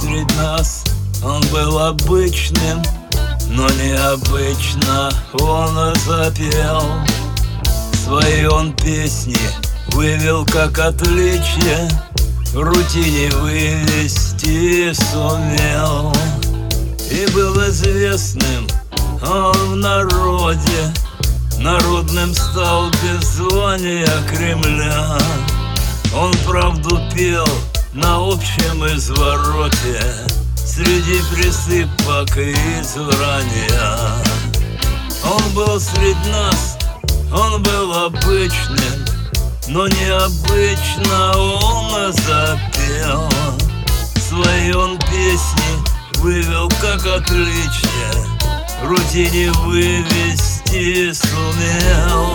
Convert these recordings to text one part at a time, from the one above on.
средь нас, он был обычным, но необычно он запел. Свои он песни вывел как отличие, в рутине вывести сумел. И был известным он в народе, народным стал без звания Кремля. Он правду пел на общем извороте, среди присыпок и израния. Он был среди нас, он был обычным, но необычно он запел. Свои он песни вывел как отличие, в рутине вывести сумел.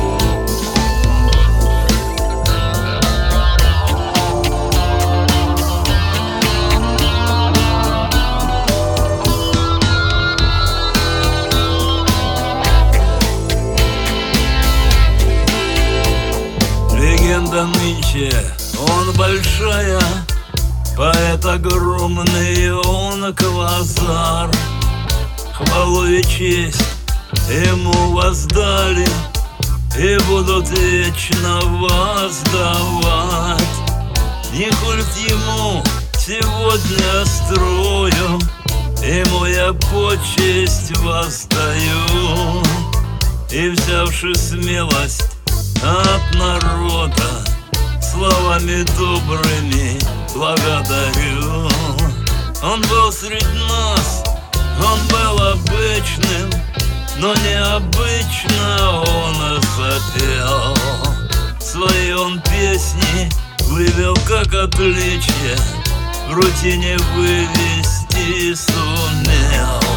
Легенда нынче, он большая, поэт огромный, он квазар. Хвалу и честь ему воздали и будут вечно воздавать. Не культ ему сегодня строю, ему я почесть воздаю. И взявши смелость от народа, словами добрыми благодарю. Он был среди нас, он был обычным, но необычно он запел. Свои он песни вывел как отличие, в рутине вывести сумел.